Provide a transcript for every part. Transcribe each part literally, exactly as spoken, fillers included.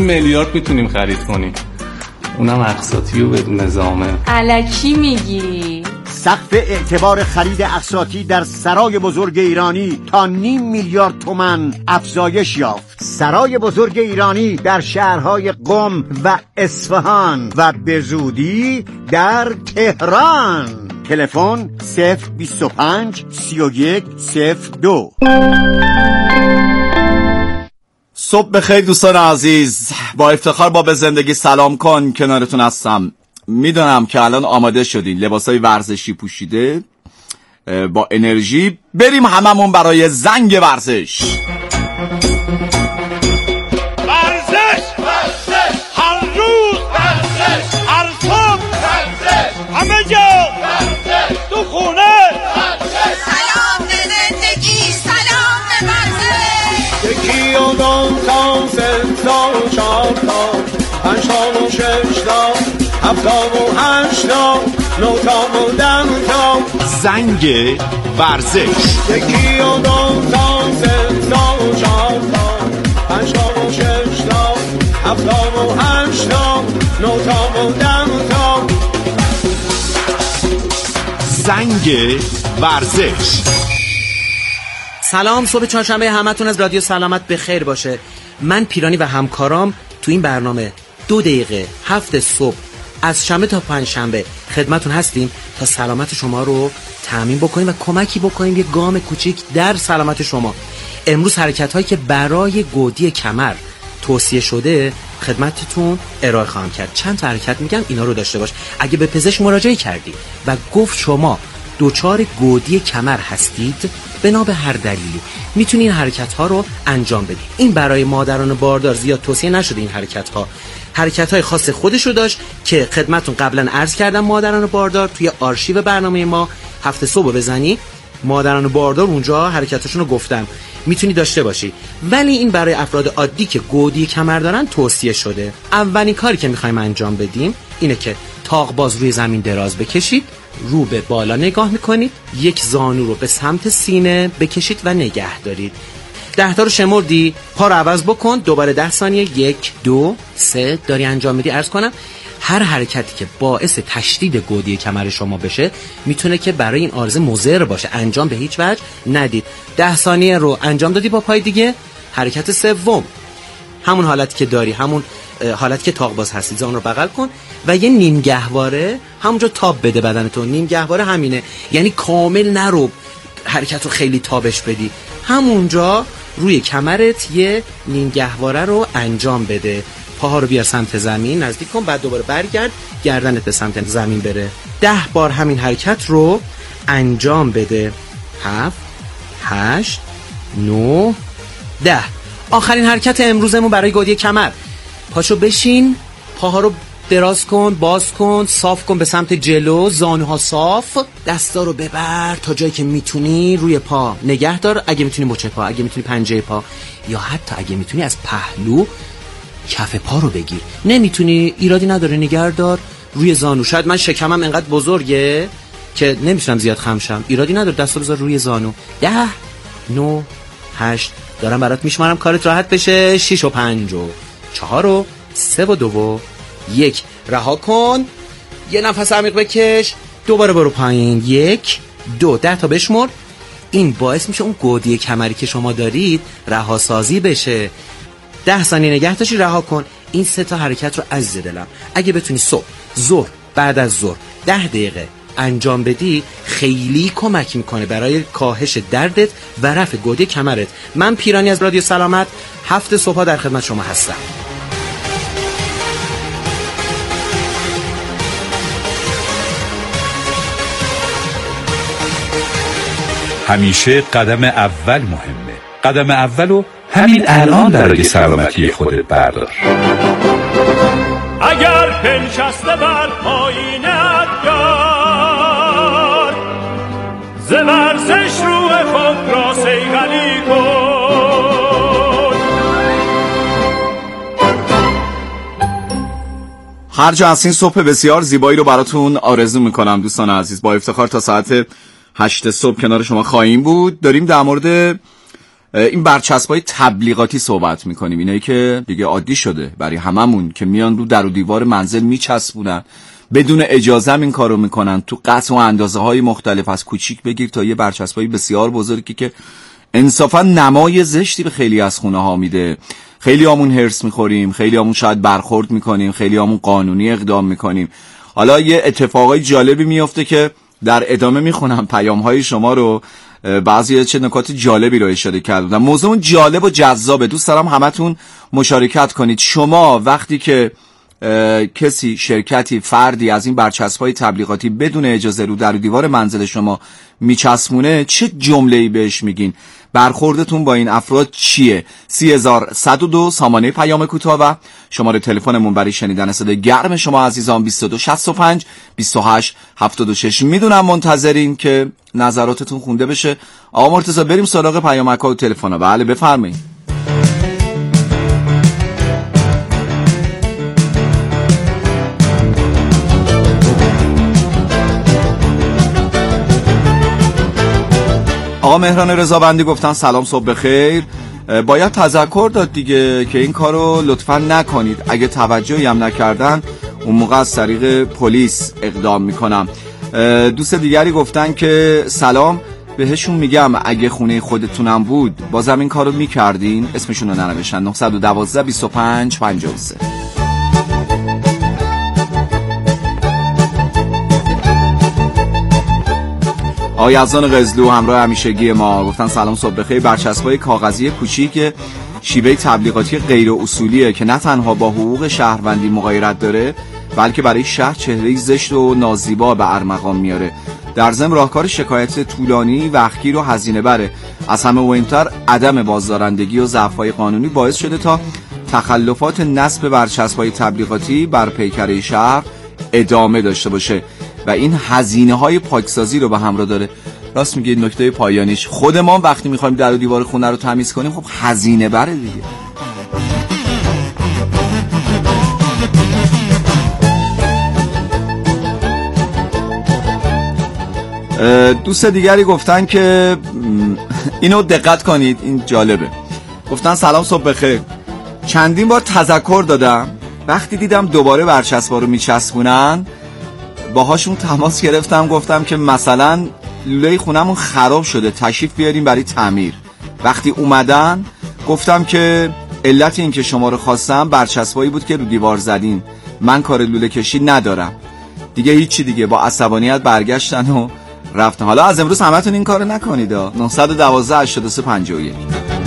میلیارد میتونیم خرید کنیم، اونم اقساطی و بدون نظامه. الکی میگی؟ سقف اعتبار خرید اقساطی در سرای بزرگ ایرانی تا نیم میلیارد تومان افزایش یافت. سرای بزرگ ایرانی در شهرهای قم و اصفهان و به زودی در تهران. تلفن صفر بیست و پنج سی و یک صفر دو. صبح بخیر دوستان عزیز، با افتخار با به زندگی سلام کن کنارتون هستم. میدونم که الان آماده شدین، لباسای ورزشی پوشیده با انرژی. بریم هممون برای زنگ ورزش. ورزش ورزش هر روز، ورزش هر صبح، ورزش همه جا، ورزش تو خونه، ورزش سلام به زندگی، سلام به ورزش. یکی و دو تا سه تا و چهار تا پنج تا و شش تا هفت تا و هشت تا نه تا و ده تا. زنگ ورزش. یکی و دو تا سه تا و چهار تا پنج تا و شش تا هفت تا و هشت تا نه تا و ده تا. زنگ ورزش. سلام، صبح چهارشنبه همتون از رادیو سلامت به خیر باشه. من پیرانی و همکارام تو این برنامه دو دقیقه هفت صبح از شنبه تا پنج شنبه خدمتون هستیم تا سلامت شما رو تامین بکنیم و کمکی بکنیم یه گام کوچیک در سلامت شما. امروز حرکت هایی که برای گودی کمر توصیه شده خدمتتون ارائه خواهم کرد. چند تا حرکت میگم، اینا رو داشته باش. اگه به پزشک مراجعه کردی و گفت شما دوچار گودی کمر هستید بنا به هر دلیلی، میتونی این حرکت ها رو انجام بدی. این برای مادران باردار زیاد توصیه نشده. این حرکت ها حرکت های خاص خودش رو داشت که خدمتون قبلا عرض کردم. مادران باردار توی آرشیو برنامه ما هفته صبح بزنی، مادران باردار اونجا حرکتاشون رو گفتم، میتونی داشته باشی. ولی این برای افراد عادی که گودی کمر دارن توصیه شده. اولین کاری که میخوایم انجام بدیم اینه که تاق باز روی زمین دراز بکشید، رو به بالا نگاه میکنید، یک زانو رو به سمت سینه بکشید و نگه دارید. ده تا رو شمردی، پا رو عوض بکن، دوباره ده ثانیه، یک دو سه داری انجام میدی. عرض کنم هر حرکتی که باعث تشدید گودی کمر شما بشه میتونه که برای این عارضه مضر باشه، انجام به هیچ وجه ندید. ده ثانیه رو انجام دادی با پای دیگه. حرکت سوم همون حالتی که داری، همون حالتی که تاق باز هستی، زانو رو بغل کن و یه نیم گهواره همونجا تاب بده بدنتون. نیم گهواره همینه، یعنی کامل نرو حرکت رو خیلی تابش بدی، همونجا روی کمرت یه نیم گهواره رو انجام بده. پاها رو بیار سمت زمین، نزدیک کن، بعد دوباره برگرد، گردنت به سمت زمین بره. ده بار همین حرکت رو انجام بده. هفت هشت نه ده. آخرین حرکت امروزمون برای گودی کمر. پاشو بشین، پاها رو دراز کن، باز کن، صاف کن به سمت جلو، زانوها صاف، دستا رو ببر تا جایی که میتونی روی پا نگه دار. اگه میتونی مچ پا، اگه میتونی پنجه پا، یا حتی اگه میتونی از پهلو کف پا رو بگیر. نمیتونی، ایرادی نداره، نگه دار روی زانو. شاید من شکمم انقدر بزرگه که نمیتونم زیاد خم شم، ایرادی نداره، دستا بذار روی زانو. ده نه هشت دارم برات میشمارم کارت راحت بشه. شش و پنج و چهار و سه و دو و یک. رها کن، یه نفس عمیق بکش، دوباره برو پایین. یک دو ده تا بشمر. این باعث میشه اون گودی کمری که شما دارید رها سازی بشه. ده ثانیه نگه داشتی، رها کن. این سه تا حرکت رو عزیز دلم اگه بتونی صبح، ظهر، بعد از ظهر ده دقیقه انجام بدی خیلی کمک میکنه برای کاهش دردت و رفع گودی کمرت. من پیرانی از رادیو سلامت هفت صبح در خدمت شما هستم. همیشه قدم اول مهمه. قدم اولو همین الان برای سلامتی خودت بردار. اگر پنشسته بر پایینت یار، ز ورزش روح خود را صیقلی کن. هر جا هستین صبح بسیار زیبایی رو براتون آرزو میکنم دوستان عزیز. با افتخار تا ساعت هشت صبح کنار شما خواهیم بود. داریم در مورد این برچسب‌های تبلیغاتی صحبت میکنیم، اینایی که دیگه عادی شده برای هممون که میان رو در و دیوار منزل میچسبونن، بدون اجازه هم این کارو میکنن، تو قطع و اندازه های مختلف از کوچیک بگیر تا یه برچسب‌های بسیار بزرگی که انصافا نمای زشتی به خیلی از خونه ها میده. خیلی همون هرس میخوریم، خیلی همون شاید برخورد میکنیم، خیلی همون قانونی اقدام میکنیم. حالا یه اتفاقای جالبی میفته که در ادامه میخونم پیام های شما رو، بعضی چه نکات جالبی رو اشاره کردم. موضوع جالب و جذابه، دوست دارم همتون مشارکت کنید. شما وقتی که کسی، شرکتی، فردی از این برچسب‌های تبلیغاتی بدون اجازه رو در دیوار منزل شما میچسبونه، چه جمله‌ای بهش میگین؟ برخوردتون با این افراد چیه؟ سی هزار صد و دو سامانه پیام کوتاه و شماره تلفنمون برای شنیدن صدای گرم شما عزیزان بیست و دو شصت و پنج بیست و هشت هفتاد و شش. میدونم منتظرین که نظراتتون خونده بشه. آقا مرتضی بریم سراغ پیامک‌ها و تلفن‌ها. بله بفرمایید. آقا مهران رضابندی گفتن سلام صبح بخیر. باید تذکر داد دیگه که این کارو لطفا نکنید، اگه توجهی هم نکردن اون موقع از طریق پلیس اقدام میکنم. دوست دیگری گفتن که سلام، بهشون میگم اگه خونه خودتونم بود بازم این کارو میکردین؟ اسمشون رو ننوشتن. نه یک دو بیست و پنج پنجاه و سه. آقای یزدان قزلو همراه همیشگی ما گفتن سلام صبح بخیر. برچسب‌های کاغذی کوچیک شیوه تبلیغاتی غیر اصولیه که نه تنها با حقوق شهروندی مغایرت داره، بلکه برای شهر چهره‌ای زشت و نازیبا به ارمغان میاره. در ضمن راهکار شکایت طولانی، وقتگیر و هزینه بره. از همه مهمتر عدم بازدارندگی و ضعف‌های قانونی باعث شده تا تخلفات نصب برچسب‌های تبلیغاتی بر پیکره شهر ادامه داشته باشه و این هزینه های پاکسازی رو به همراه داره. راست میگه. نکته پایانیش، خود ما وقتی میخوایم در و دیوار خونه رو تمیز کنیم خب هزینه بره دیگه. دوست دیگری گفتن که اینو دقت کنید، این جالبه. گفتن سلام صبح بخیر، چندین بار تذکر دادم، وقتی دیدم دوباره برچسبا رو میچسبونن باهاشون تماس گرفتم، گفتم که مثلا لوله خونمون خراب شده، تشریف بیاریم برای تعمیر. وقتی اومدن گفتم که علت این که شما رو خواستم برچسبایی بود که رو دیوار زدین، من کار لوله کشی ندارم. دیگه هیچی دیگه، با عصبانیت برگشتن و رفتن. حالا از امروز همتون این کارو نکنید. نه یک دو هشتاد و سه پنجاه و یک.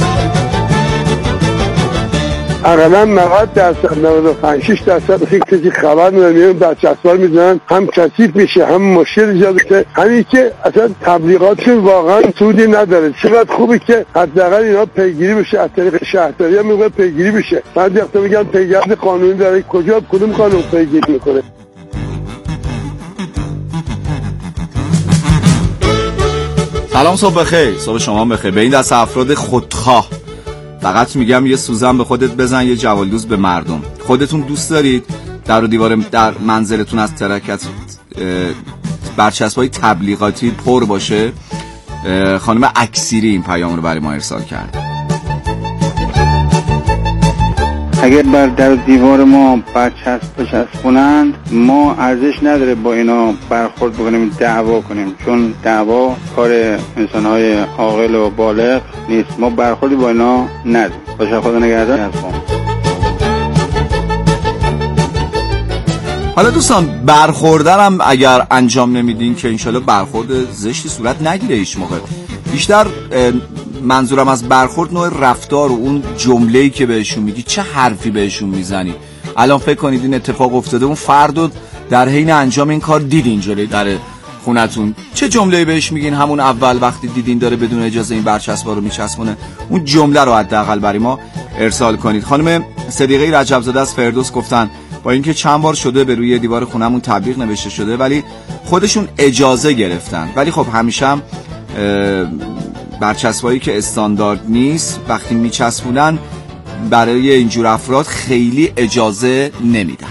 اقلا نود درصد نود و پنج شش درصد خیلی کسی خبر نداره، برچسب‌ها میزنن، هم کثیف میشه هم مشکل ایجاد میشه. همین که اصلا تبلیغاتشون واقعا سودی نداره. چقدر خوبه که حداقل اینا پیگیری بشه، از طریق شهرداری هم میگه پیگیری بشه. بعد وقتا میگن پیگرد قانونی داره، کجا کدوم قانون پیگیری میکنه؟ سلام صبح بخیر. صبح شما بخیر. به این دست افراد خودخواه فقط میگم یه سوزن به خودت بزن، یه جوالدوز به مردم. خودتون دوست دارید در و دیوار در منزلتون از ترکت برچسب‌های تبلیغاتی پر باشه؟ خانم اکسیری این پیام رو برای ما ارسال کرد. اگر بر در دیوار ما برچسب بچسبونند، ما ارزش نداره با اینا برخورد بکنیم، دعوا کنیم، چون دعوا کار انسان‌های عاقل و بالغ نیست. ما برخوردی با اینا نداریم. باشه خدا نگهدار. حالا دوستان برخوردرم اگر انجام نمیدین که انشالله برخورد زشتی صورت نگیره هیچ موقع. بیشتر منظورم از برخورد نوع رفتار و اون جمله‌ای که بهشون میگی، چه حرفی بهشون میزنی. الان فکر کنید این اتفاق افتاده، اون فردو در حین انجام این کار دیدین جلوی در خونتون، چه جمله‌ای بهش میگین همون اول وقتی دیدین داره بدون اجازه این برچسبا رو میچسبونه؟ اون جمله رو حداقل برای ما ارسال کنید. خانم صدیقه رجب‌زاده از فردوس گفتن با اینکه چند بار شده به روی دیوار خونمون تبلیغ نوشته شده ولی خودشون اجازه گرفتن، ولی خب همیشه هم برچسبایی که استاندارد نیست وقتی میچسبونن برای اینجور افراد خیلی اجازه نمیدن.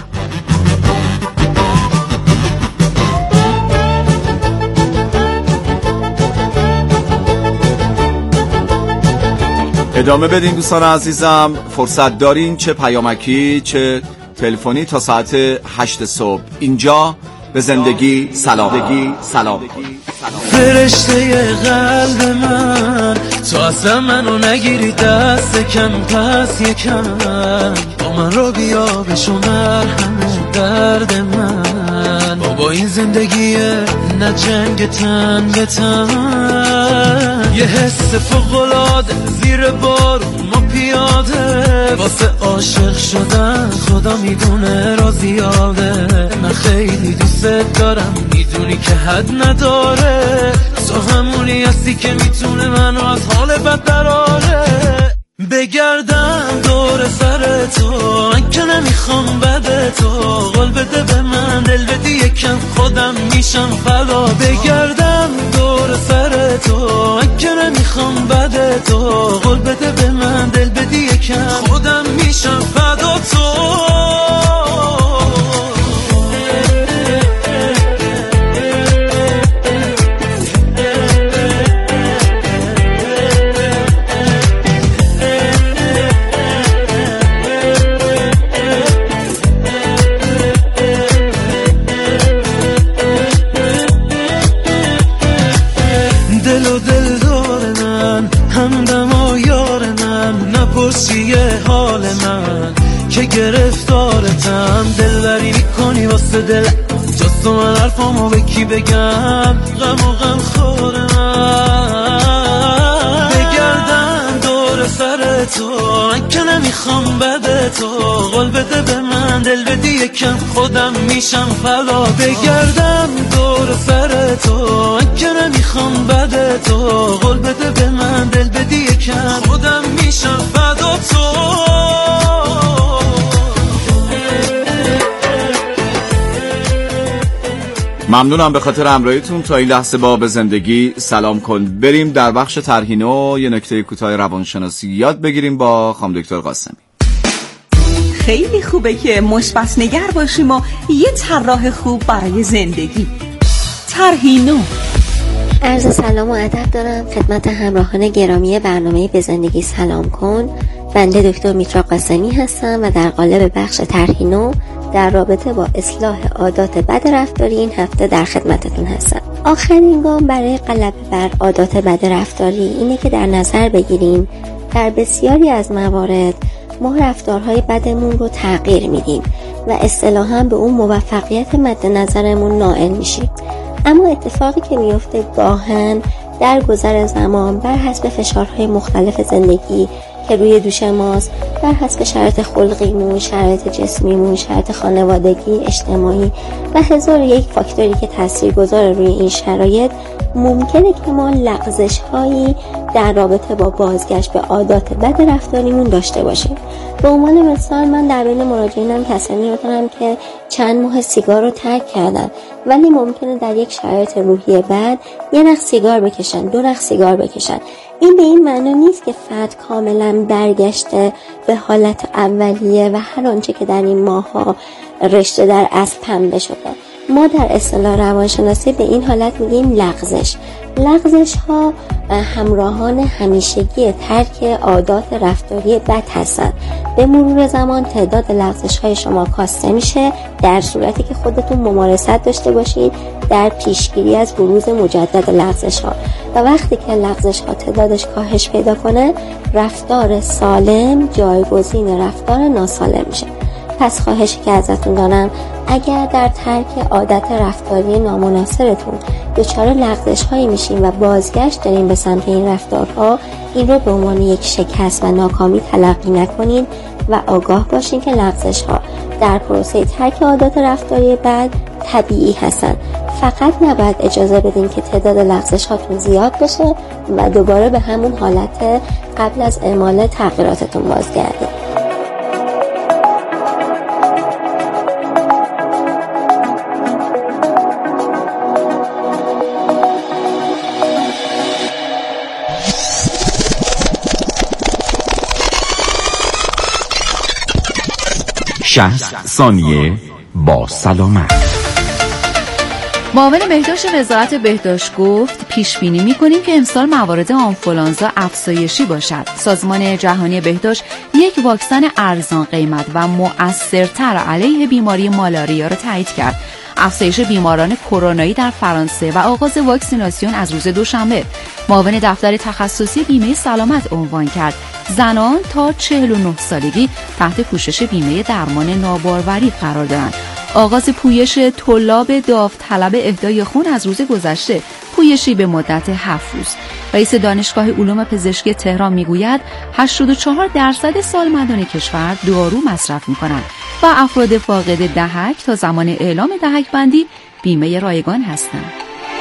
ادامه بدین دوستان عزیزم. فرصت دارین چه پیامکی چه تلفنی تا ساعت هشت صبح. اینجا به زندگی سلام. زندگی سلام. فرشته قلب من، تو اصلا منو نگیری دست کم، پس یکم با من رو بیا بشمر همه درد من. بابا این زندگیه نه جنگ تن به تن، یه حس فوق‌العاده زیر بارون ما پیاده، واسه عاشق شدن خدا میدونه را زیاده. من خیلی دوست دارم میدونی که حد نداره، تو همونی هستی که میتونه منو از حال بد دراره. بگردم دور سر تو من که نمیخوام بده تو، قول بده به من دل بدی یکم خودم میشم فدا. بگردم دور سر تو من که نمیخوام بده تو، قول بده به من دل بدی یکم خودم میشم فدا تو. حال من که گرفتارتم، دلبری میکنی واسه دل جست و من حرفامو به کی بگم، غم و غم خورم. بگردم دور سر تو من که نمیخوام بده تو، قول بده به من دل بدی یکم خودم میشم فدا. بگردم دور سر تو من که نمیخوام بده تو، قول بده به من دل بدی یکم خودم میشم فدا تو. ممنونم به خاطر همراهیتون تا این لحظه با به زندگی سلام کن. بریم در بخش ترهینو یه نکته کوتاه روانشناسی یاد بگیریم با خانم دکتر قاسمی. خیلی خوبه که مثبت نگر باشیم و یه طراح خوب برای زندگی. ترهینو. عرض سلام و ادب دارم خدمت همراهان گرامی برنامه به زندگی سلام کن. بنده دکتر میترا قاسمی هستم و در قالب بخش ترهینو در رابطه با اصلاح عادات بد رفتاری این هفته در خدمتتون هستم. آخرین گام برای غلبه بر عادات بد رفتاری اینه که در نظر بگیریم در بسیاری از موارد ما رفتارهای بدمون رو تغییر میدیم و اصطلاحاً به اون موفقیت مد نظرمون نائل میشیم. اما اتفاقی که میفته گاهن در گذر زمان بر حسب فشارهای مختلف زندگی که روی دوش ماست، بر حسب شرایط خلقیمون، شرایط جسمیمون، شرایط خانوادگی، اجتماعی و هزار یک فاکتوری که تاثیرگذار روی این شرایط، ممکنه که ما لغزش هایی در رابطه با بازگشت به عادات بد رفتاریمون داشته باشیم. به عنوان مثال من در بین مراجعینم کسانی رو دارم که چند ماه سیگار رو ترک کردن، ولی ممکنه در یک شرایط روحی بد یه نخ سیگار بکشن، دو نخ سیگار بکشن. این به این معنی نیست که فرد کاملا برگشته به حالت اولیه و هر آنچه که در این ماها رشته در اصل پنبه شده. ما در اصطلاح روانشناسی به این حالت میگیم لغزش. لغزش ها همراهان همیشگی ترک عادات رفتاری بد هستند. به مرور زمان تعداد لغزش های شما کاسته میشه در صورتی که خودتون ممارست داشته باشید در پیشگیری از بروز مجدد لغزش ها، و وقتی که لغزش ها تعدادش کاهش پیدا کنه رفتار سالم جایگزین رفتار ناسالم میشه. پس خواهشی که ازتون دارم اگر در ترک عادت رفتاری نامناسبتون دچار لغزش هایی میشین و بازگشت دارین به سمت این رفتارها، این رو به عنوان یک شکست و ناکامی تلقی نکنین و آگاه باشین که لغزش ها در پروسه ترک عادات رفتاری بد طبیعی هستن. فقط نباید اجازه بدین که تعداد لغزش هاتون زیاد بشه و دوباره به همون حالت قبل از اعمال تغییراتتون بازگردید. شصت ثانیه با سلامت. معاون بهداشت وزارت بهداشت گفت پیش بینی می‌کنیم که امسال موارد آنفولانزا افزایشی باشد. سازمان جهانی بهداشت یک واکسن ارزان قیمت و مؤثرتر علیه بیماری مالاریا را تایید کرد. افزایش بیماران کرونایی در فرانسه و آغاز واکسیناسیون از روز دوشنبه. معاون دفتر تخصصی بیمه سلامت عنوان کرد زنان تا چهل و نه سالگی تحت پوشش بیمه درمان ناباروری قرار دارند. آغاز پویش طلاب داوطلب اهدای خون از روز گذشته، پویشی به مدت هفت روز. رئیس دانشگاه علوم پزشکی تهران میگوید هشتاد و چهار درصد سالمندان کشور دارو مصرف میکنند و افراد فاقد دهک تا زمان اعلام دهک بندی بیمه رایگان هستند.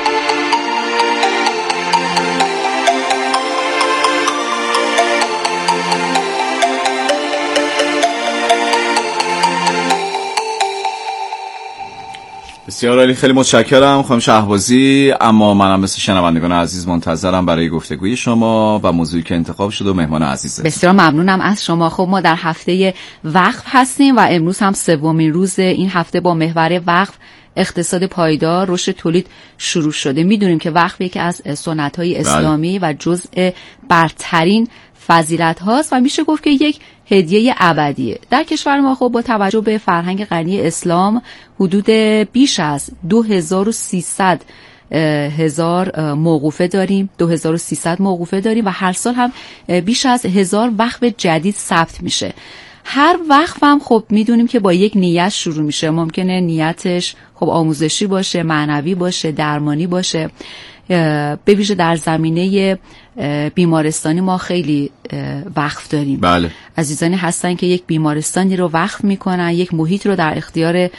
بسیار عالی، خیلی متشکرم خانم شهبازی. اما منم مثل شنوندگان عزیز منتظرم برای گفتگوی شما و موضوعی که انتخاب شده و مهمان عزیزه. بسیار ممنونم از شما. خب ما در هفته وقف هستیم و امروز هم سومین روز این هفته با محور وقف اقتصاد پایدار رشد تولید شروع شده. میدونیم که وقف یکی از سنت‌های اسلامی و جزء برترین فضیلت هاست و میشه گفت که یک هدیه ابدیه. در کشور ما خب با توجه به فرهنگ غنی اسلام حدود بیش از دو هزار و سیصد هزار موقوفه داریم دو هزار و سیصد موقوفه داریم و هر سال هم بیش از هزار وقف جدید ثبت میشه. هر وقف هم خب میدونیم که با یک نیت شروع میشه. ممکنه نیتش خب آموزشی باشه، معنوی باشه، درمانی باشه. به ویژه در زمینه بیمارستانی ما خیلی وقف داریم. بله. عزیزانی هستن که یک بیمارستانی رو وقف میکنن، یک محیط رو در اختیار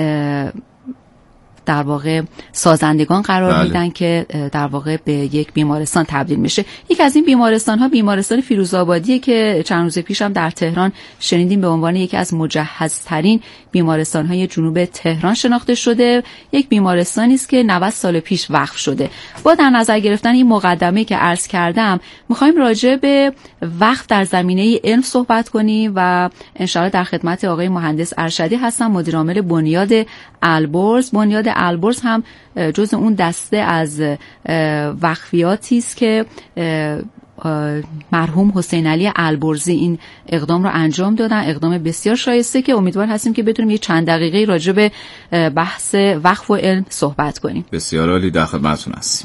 در واقع سازندگان قرار بله. میدن که در واقع به یک بیمارستان تبدیل میشه. یک از این بیمارستان ها بیمارستان فیروزآبادیه که چند روز پیش هم در تهران شنیدیم به عنوان یکی از مجهزترین بیمارستان های جنوب تهران شناخته شده. یک بیمارستانی است که نود سال پیش وقف شده. با در نظر گرفتن این مقدمه که عرض کردم میخوایم راجع به وقف در زمینه علم صحبت کنیم و انشاءالله در خدمت آقای مهندس ارشدی هستم، مدیر عامل بنیاد البرز. بنیاد البرز هم جزء اون دسته از وقفیاتی است که مرحوم حسین علی البرزی این اقدام رو انجام دادن. اقدام بسیار شایسته که امیدوار هستیم که بتونیم یه چند دقیقه راجع به بحث وقف و علم صحبت کنیم. بسیار عالی، در خدمتتون هستیم.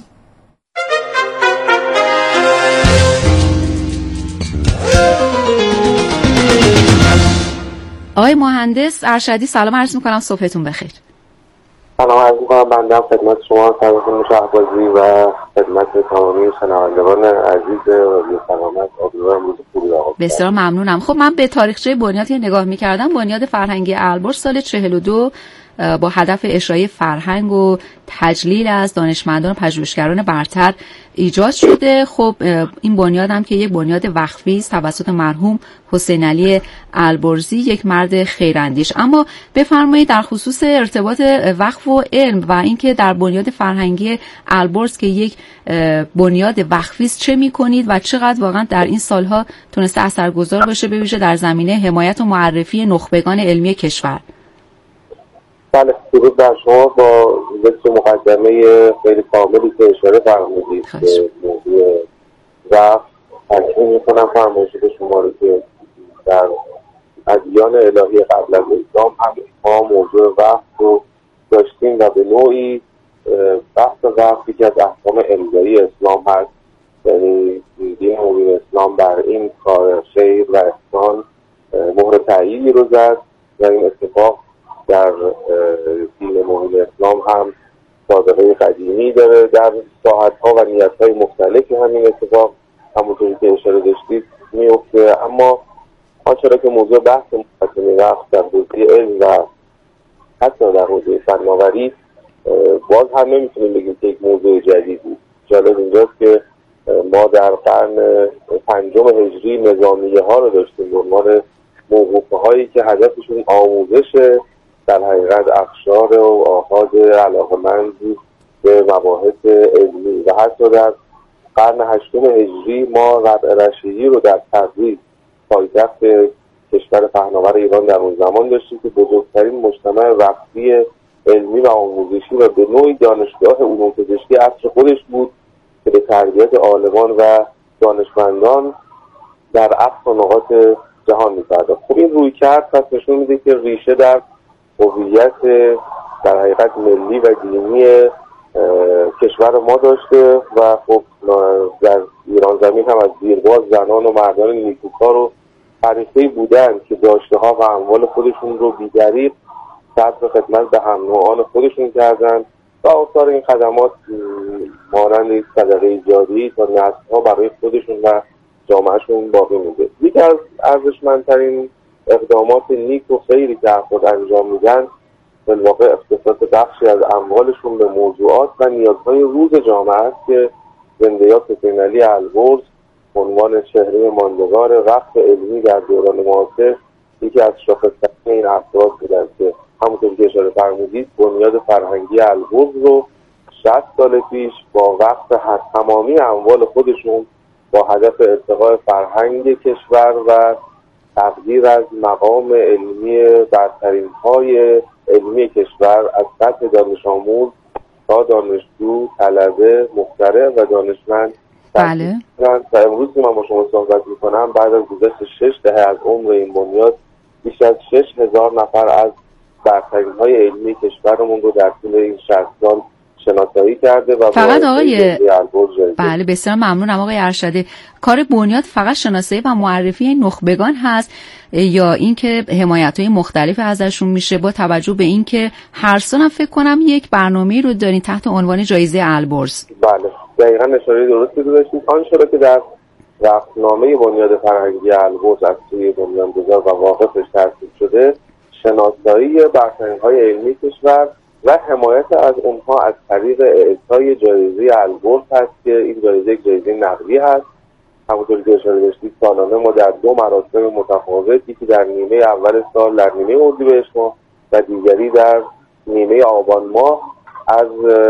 آقای مهندس ارشدی سلام عرض می‌کنم، صبحتون بخیر. سلام عرض می‌کنم بنده خدمت شما سرکار شهبازی و خدمت تمامی شنوندگان عزیز رادیو سلامت. امیدوارم روز خوبی داشته باشید. بسیار ممنونم. خب من به تاریخچه بنیاد نگاه می‌کردم. بنیاد فرهنگی البرز سال چهل و دو با هدف اشاعه فرهنگ و تجلیل از دانشمندان و پژوهشگران برتر ایجاد شده. خب این بنیاد هم که یک بنیاد وقفی است توسط مرحوم حسین علی البرزی، یک مرد خیراندیش. اما بفرمایید در خصوص ارتباط وقف و علم و اینکه در بنیاد فرهنگی البرز که یک بنیاد وقفی است چه می‌کنید و چقدر واقعا در این سالها تونسته اثرگذار باشه به ویژه در زمینه حمایت و معرفی نخبگان علمی کشور؟ بله، درود بر شما. با ذکر مقدمه خیلی کاملی که اشاره فرمودید به موضوع وقف، تاکید می‌کنم فرمایش شما رو که در ادیان الهی قبل از اسلام هم ما موضوع وقف رو داشتیم و به نوعی بحث وقف یکی از احکام امضایی اسلام هست. یعنی دین مبین اسلام بر این کار خیر و احسان مهر تأییدی رو زد و این اتفاق در دین مبین اسلام هم سابقه قدیمی داره. در ساحت‌ها و نیت‌های مختلفی همین اتفاق همونطوری که اشاره داشتید میفته. اما آنچه را که موضوع بحث مقدمه وقت در حوزه علم و حتی در حوزه فناوری باز هم نمیتونیم بگیم که یک موضوع جدیدی. جالب اینجاست که ما در قرن پنجم هجری نظامیه ها رو داشتیم به عنوان موقوفه هایی که هدفشون آموزش در حقیقت اقشار و آحاد علاقمند به مباحث علمی و حتی در قرن هشتم هجری ما ربع رشیدی رو در تبریز پایتخت کشور پهناور ایران در اون زمان داشتیم که بزرگترین مجتمع وقفی علمی و آموزشی و به نوعی دانشگاه علوم پزشکی عصر خودش بود که به تربیت عالمان و دانشمندان در اقصا نقاط جهان می‌پرداخت. خب این روی کرد پس نشون میده که ریشه در هویت در حقیقت ملی و دینی کشور ما داشته و خب در ایران زمین هم از دیرباز زنان و مردان نیکوکار و فرهیخته بودن که داشته ها و اموال خودشون رو بی‌دریغ صرف خدمت به هم نوعان خودشون کردن و آثار این خدمات مانند صدقه جاریه تا نسل‌ها برای خودشون و جامعهشون باقی میده. یکی از ارزشمندترین اقدامات نیک و خیری که افراد انجام میدن در واقع اختصاص بخشی از اموالشون به موضوعات و نیازهای روز جامعه است که زندۀاد حسین علی البرز عنوان چهره ماندگار وقف علمی در دوران معاصر یکی از شاخص‌ترین این افراد بودند که همونطور که اشاره فرمودید بنیاد فرهنگی البرز رو شصت سال پیش با وقف هر تمامی اموال خودشون با هدف ارتقاء فرهنگ کشور و تقدیر از مقام علمی برترین های علمی کشور از سطح دانش آموز تا دانشجو، طلبه، مخترع و دانشمند. بله. و امروز که من با شما صحبت میکنم بعد از گذشت شش دهه از عمر این بنیاد بیش از شش هزار نفر از برترین های علمی کشورمون رو در طول این شصت سال شناسایی کرده و فقط آقای بله بسیار ممنونم آقای ارشدی. کار بنیاد فقط شناسایی و معرفی نخبگان هست یا اینکه حمایت‌های مختلفی ازشون میشه با توجه به اینکه هر سال فکر کنم یک برنامه‌ای رو دارین تحت عنوان جایزه البرز؟ بله دقیقاً اشاره درستی رو داشتید. آنچه را که در وقفنامه بنیاد فرهنگی البرز از سوی بنیانگذار و واقفش ترتیب شده شناسایی برترین‌های علمی کشور و حمایت از اونها از طریق اعطای جایزه البرز هست که این جایزه یک جایزه نقدی هست. همونطوری که اشاره داشتید سالانه ما در دو مراسم متفاوت یکی در نیمه اول سال در نیمه اردیبهشت ماه و دیگری در نیمه آبان ماه از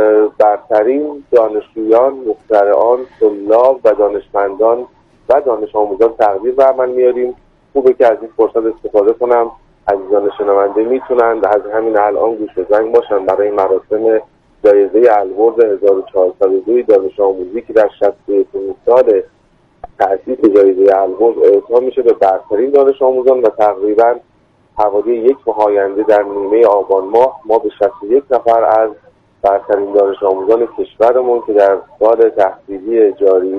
برترین دانشجویان، مخترعان، طلاب و دانشمندان و دانش آموزان تقدیر بر عمل میاریم. خوبه که از این فرصت استفاده کنم. عزیزان شنونده میتونند از همین الان گوش به زنگ باشن برای مراسم جایزه البرز هزار و چهارصد و دو دانش آموزی که در شصت و یک سال تأسیس جایزه البرز اعطا میشه به برترین دانش آموزان و تقریبا حوالی یک ماه آینده در نیمه آبان ماه ما به شصت و یک نفر از برترین دانش آموزان کشورمون که در سال تحصیلی جاری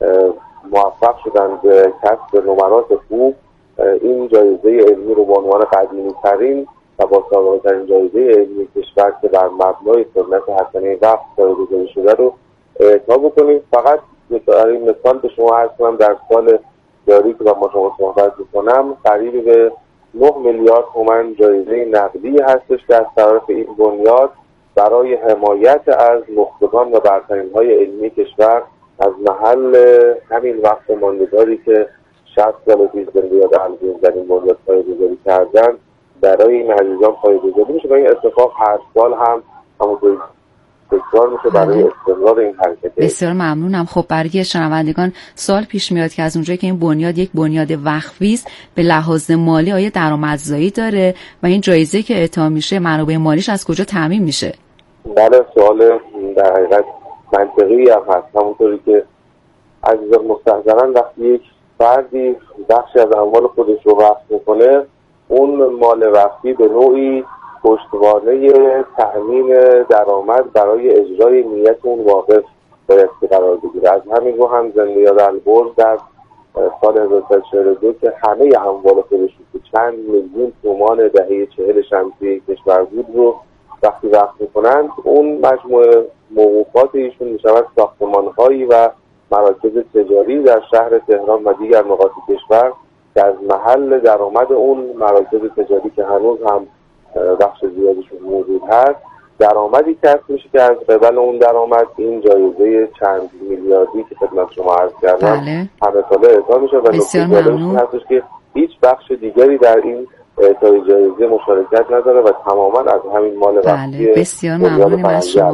موفق شدن به کسب نمرات خوب این جایزه علمی رو به عنوان قدیمی ترین و با سابقه ترین جایزه علمی کشور که بر مبنای سنت حسنه وقف جایزه شده رو اعطا بکنیم. فقط مثال مثال به شما عرض کنم در سال جاری که با شما صحبت می‌کنم قریب به نه میلیارد تومان جایزه نقدی هستش که از طرف این بنیاد برای حمایت از نخبگان و برترین‌های علمی کشور از محل همین وقت ماندگاری که شصت سال پیش بنیاد البرز در این بنیاد پایه‌گذاری کردن برای این عزیزان پایه‌گذاری میشه و این اتفاق هر سال هم همونطوری تکرار میشه برای استمرار این حرکت. بسیار ممنونم. خب برای شنوندگان سوال پیش میاد که از اونجایی که این بنیاد یک بنیاد وقفی است به لحاظ مالی آیا درآمدزایی داره و این جایزه که اعطا میشه منابع مالیش از کجا تامین میشه؟ بله سوال در حقیقت منطقی هم هست. همونطوری که عزیزان مستحضرن وقتی یک فردی بخشی از اموال خودش رو وقف میکنه اون مال وقفی به نوعی پشتوانه تأمین درآمد برای اجرای نیت اون واقف باید قرار بگیره. از همین رو هم زندۀاد البرز در سال هزار و سیصد و چهل و دو که همه اموال خودش که چند میلیون تومان دهه چهل شمسی کشور بود رو وقتی وقف میکنند اون مجموعه موقوفات ایشون میشود ساختمان‌هایی و مراکز تجاری در شهر تهران و دیگر نقاط کشور که از محل درآمد اون مراکز تجاری که هنوز هم بخش زیادیشون موجود هست درآمدی کسب میشه که از قبل اون درآمد این جایزه چند میلیاردی که خدمت شما عرض کردم همه ساله اعطا میشه و نکته جالبش هستش که هیچ بخش دیگری در این اعطای جایزه مشارکت نداره و تماما از همین مال وقتی بسیار ممنونم از شما.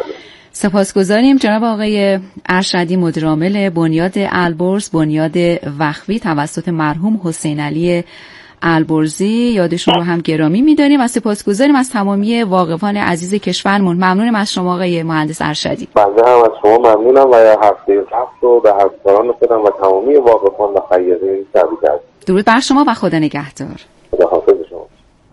سپاسگزاریم جناب آقای ارشدی مدیر عامل بنیاد البرز بنیاد وقفی توسط مرحوم حسین علی البرزی یادشون رو هم گرامی می‌داریم و سپاسگزاریم از تمامی واقفان عزیز کشورمون. ممنونم از شما آقای مهندس ارشدی. بنده هم از شما ممنونم و هفته قبل رو به همکاران خودم و تمامی واقفان و خیاطین تبریک می‌گم. درود بر شما و خدا نگهدار. خدا حافظ شما.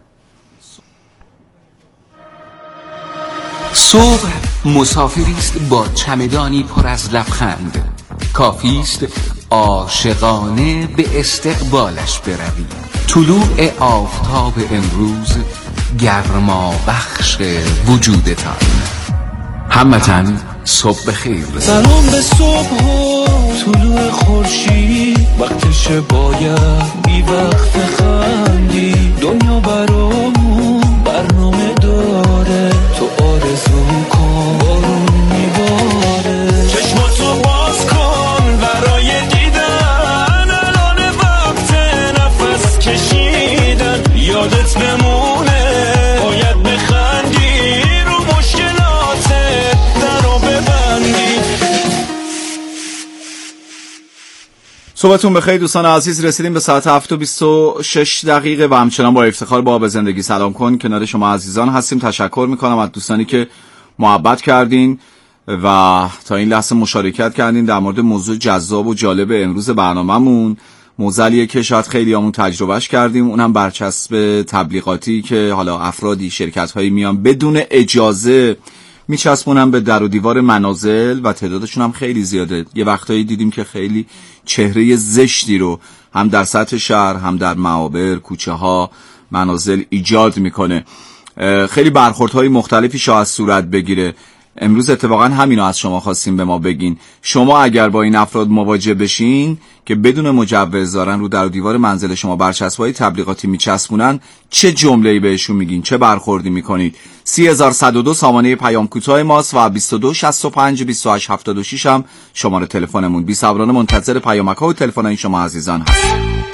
صبح مسافری است با چمدانی پر از لبخند، کافی است عاشقانه به استقبالش بروی. طلوع آفتاب امروز گرما بخش وجودتان. هموطن صبح بخیر. سلام به صبح و طلوع خورشید، وقتش باید بی وقت خندی. دنیا برامون برنامه داره، تو آرزو کن بارون میباره. چشماتو باز کن برای دیدن، الان وقت نفس کشیدن. یادت بمونه باید بخندی، رو مشکلاتت درو ببندی. صبحتون بخیر دوستان عزیز. رسیدیم به ساعت هفت و بیست و شش دقیقه و همچنان با افتخار با به زندگی سلام کن کنار شما عزیزان هستیم. تشکر میکنم از دوستانی که محبت کردین و تا این لحظه مشارکت کردین در مورد موضوع جذاب و جالب امروز برنامه‌مون. موضوعیه که شاید خیلی همون تجربهش کردیم، اونم برچسب تبلیغاتی که حالا افرادی شرکت‌هایی میان بدون اجازه میچسبونن به در و دیوار منازل و تعدادشون هم خیلی زیاده. یه وقتایی دیدیم که خیلی چهره زشتی رو هم در سطح شهر هم در معابر، کوچه ها، منازل ایجاد میکنه. خیلی برخوردهای مختلفی شاید صورت بگیره. امروز اتفاقا همینو از شما خواستیم به ما بگین. شما اگر با این افراد مواجه بشین که بدون مجوز دارن رو در و دیوار منزل شما برچسب‌های تبلیغاتی میچسبونن، چه جمله‌ای بهشون میگین؟ چه برخوردی میکنید؟ سی هزار و صد و دو سامانه پیام کوتاه ماست و بیست و دو شصت و پنج بیست و هشت هفتاد و شش هم شماره تلفنمون. بی‌صبرانه منتظر پیامک‌ها و تلفن‌های شما عزیزان هست.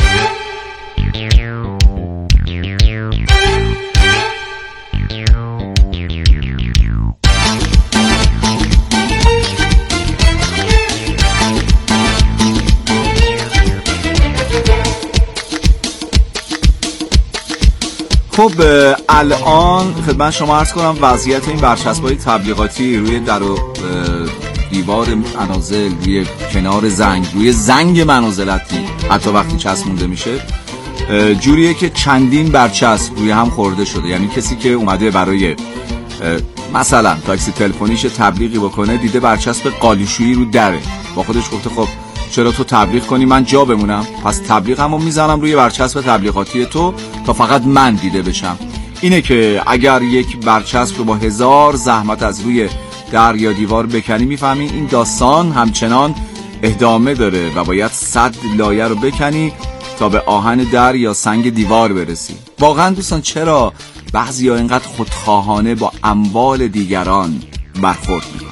خب الان خدمت شما عرض کنم وضعیت این برچسب‌های تبلیغاتی روی در و دیوار منازل، روی کنار زنگ، روی زنگ منازلاتی حتی وقتی چسبونده میشه جوریه که چندین برچسب روی هم خورده شده. یعنی کسی که اومده برای مثلا تاکسی تلفنیش تبلیغی بکنه، دیده برچسب قالیشویی رو دره، با خودش گفته خب چرا تو تبلیغ کنی من جا بمونم، پس تبلیغمو میزنم روی برچسب تبلیغاتی تو تا فقط من دیده بشم. اینه که اگر یک برچسب رو با هزار زحمت از روی در یا دیوار بکنی، میفهمی این داستان همچنان ادامه داره و باید صد لایه رو بکنی تا به آهن در یا سنگ دیوار برسی. واقعا دوستان چرا بعضیا اینقدر خودخواهانه با اموال دیگران برخورد میکنن؟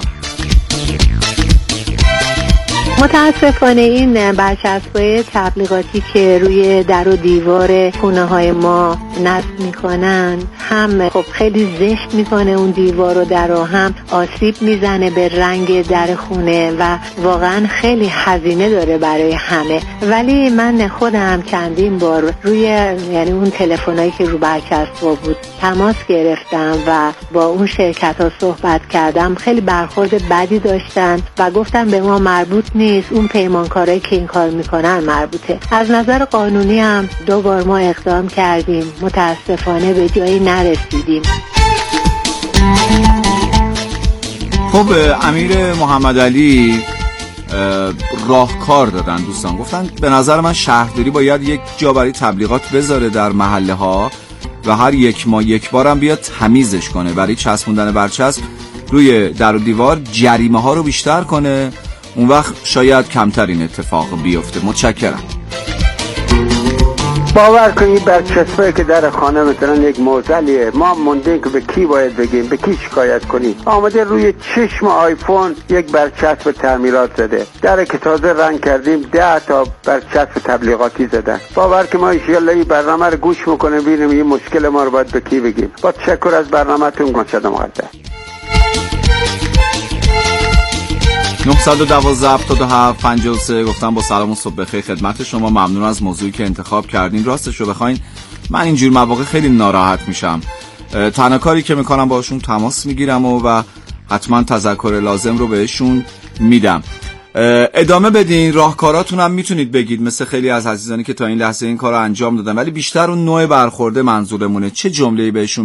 متاسفانه این برچسب‌های تبلیغاتی که روی در و دیوار خونه های ما نصب میکنن، هم خب خیلی زشت میکنه اون دیوار و در رو، هم آسیب میزنه به رنگ در خونه و واقعا خیلی هزینه داره برای همه. ولی من خودم چندین بار روی یعنی اون تلفنایی که رو برچسب‌ها بود تماس گرفتم و با اون شرکت ها صحبت کردم. خیلی برخورد بدی داشتن و گفتن به ما مربوط نیست، اون پیمانکارایی که این کار میکنن مربوطه. از نظر قانونی هم دو بار ما اقدام کردیم، متاسفانه به جایی نرسیدیم. خب امیر محمد علی راهکار دادن دوستان، گفتن به نظر من شهرداری باید یک جا برای تبلیغات بذاره در محله ها و هر یک ماه یک بارم بیاد تمیزش کنه، برای چسبوندن برچسب روی در و دیوار جریمه ها رو بیشتر کنه، اون وقت شاید کمتر این اتفاق بیفته. متشکرم. باور کنید برچسبایی که در خانه مثلا یک معضلیه، ما موندیم که به کی باید بگیم، به کی شکایت کنیم. آمده روی چشم آیفون یک برچسب تعمیرات زده، در که تازه رنگ کردیم ده تا برچسب تبلیغاتی زدن. باور که ما انشالله این برنامه رو گوش میکنیم ببینیم این مشکل ما رو باید به کی بگیم. با تشکر از برنامه‌تون. مجدد مقدس. نه یک دو هفتاد و هفت پنجاه و سه. گفتم با سلام و صبح بخیر خدمت شما. ممنون از موضوعی که انتخاب کردین. راستش رو بخواین من اینجور مواقع خیلی ناراحت میشم. تنها کاری که میکنم باشون تماس میگیرم و, و حتما تذکر لازم رو بهشون میدم. ادامه بدین، راهکاراتون هم میتونید بگید مثل خیلی از عزیزانی که تا این لحظه این کار رو انجام دادن، ولی بیشتر اون نوع برخورده منظورمونه. چه جمله‌ای بهشون